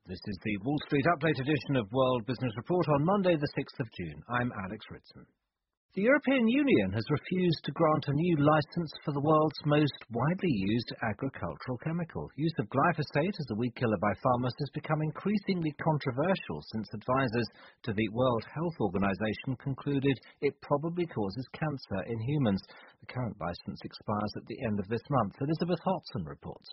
This is the Wall Street Update edition of World Business Report on Monday, the 6th of June. I'm Alex Ritson. The European Union has refused to grant a new licence for the world's most widely used agricultural chemical. Use of glyphosate as a weed killer by farmers has become increasingly controversial since advisors to the World Health Organization concluded it probably causes cancer in humans. The current licence expires at the end of this month. Elizabeth Hotson reports.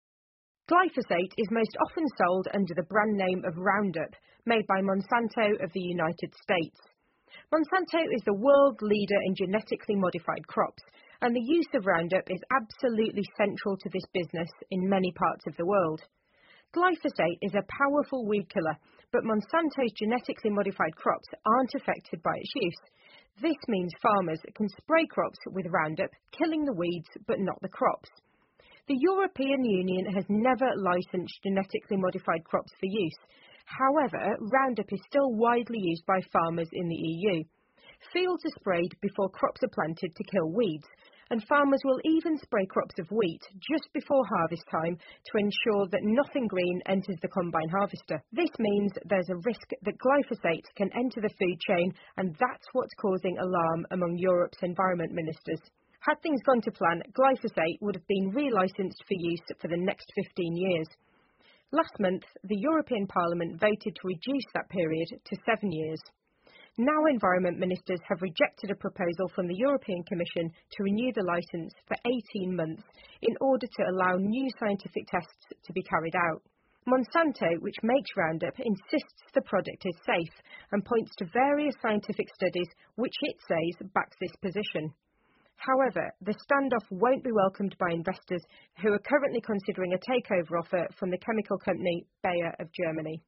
Glyphosate is most often sold under the brand name of Roundup, made by Monsanto of the United States. Monsanto is the world leader in genetically modified crops, and the use of Roundup is absolutely central to this business in many parts of the world. Glyphosate is a powerful weed killer, but Monsanto's genetically modified crops aren't affected by its use. This means farmers can spray crops with Roundup, killing the weeds but not the crops. The European Union has never licensed genetically modified crops for use. However, Roundup is still widely used by farmers in the EU. Fields are sprayed before crops are planted to kill weeds, and farmers will even spray crops of wheat just before harvest time to ensure that nothing green enters the combine harvester. This means there's a risk that glyphosate can enter the food chain, and that's what's causing alarm among Europe's environment ministers. Had things gone to plan, glyphosate would have been relicensed for use for the next 15 years. Last month, the European Parliament voted to reduce that period to 7 years. Now environment ministers have rejected a proposal from the European Commission to renew the licence for 18 months in order to allow new scientific tests to be carried out. Monsanto, which makes Roundup, insists the product is safe and points to various scientific studies which it says backs this position. However, the standoff won't be welcomed by investors who are currently considering a takeover offer from the chemical company Bayer of Germany.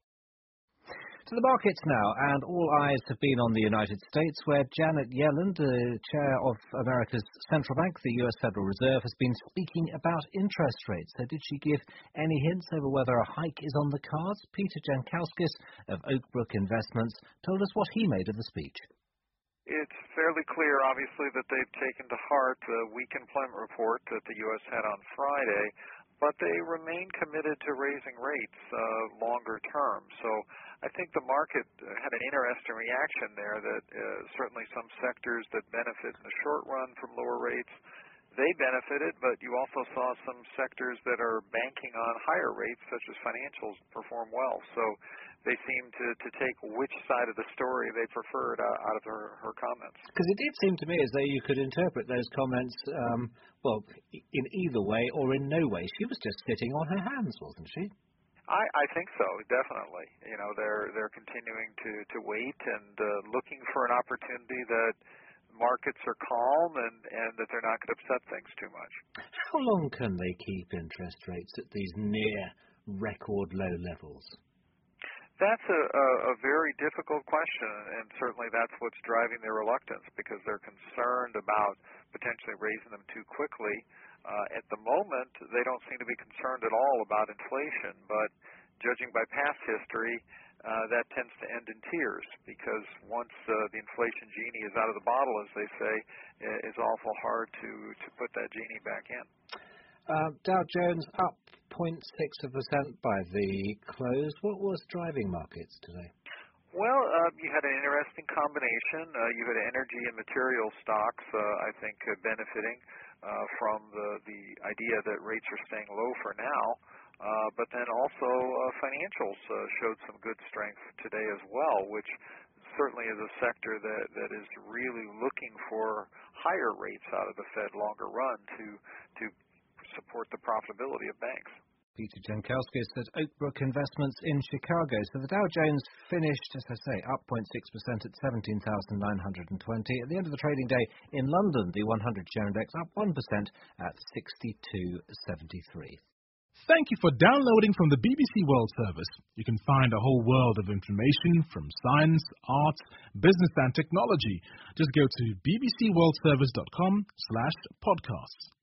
To the markets now, and all eyes have been on the United States, where Janet Yellen, the chair of America's central bank, the U.S. Federal Reserve, has been speaking about interest rates. So did she give any hints over whether a hike is on the cards? Peter Jankowskis of Oakbrook Investments told us what he made of the speech. It's fairly clear, obviously, that they've taken to heart the weak employment report that the U.S. had on Friday, but they remain committed to raising rates longer term. So I think the market had an interesting reaction there that certainly some sectors that benefit in the short run from lower rates, they benefited, but you also saw some sectors that are banking on higher rates, such as financials, perform well. So they seem to take which side of the story they preferred out of her comments. Because it did seem to me as though you could interpret those comments, in either way or in no way. She was just sitting on her hands, wasn't she? I think so, definitely. You know, they're continuing to wait and looking for an opportunity that markets are calm and that they're not going to upset things too much. How long can they keep interest rates at these near record low levels? That's a very difficult question, and certainly that's what's driving their reluctance, because they're concerned about potentially raising them too quickly. At the moment, they don't seem to be concerned at all about inflation, but judging by past history, that tends to end in tears, because once the inflation genie is out of the bottle, as they say, it's awful hard to put that genie back in. Dow Jones up 0.6% by the close. What was driving markets today? Well, you had an interesting combination. You had energy and material stocks, I think, benefiting from the idea that rates are staying low for now. But then also financials showed some good strength today as well, which certainly is a sector that is really looking for higher rates out of the Fed longer run to support the profitability of banks. Peter Jankowskis at Oakbrook Investments in Chicago. So the Dow Jones finished, as I say, up 0.6% at 17,920. At the end of the trading day in London, the 100 share index up 1% at 62.73. Thank you for downloading from the BBC World Service. You can find a whole world of information from science, art, business and technology. Just go to bbcworldservice.com/podcasts.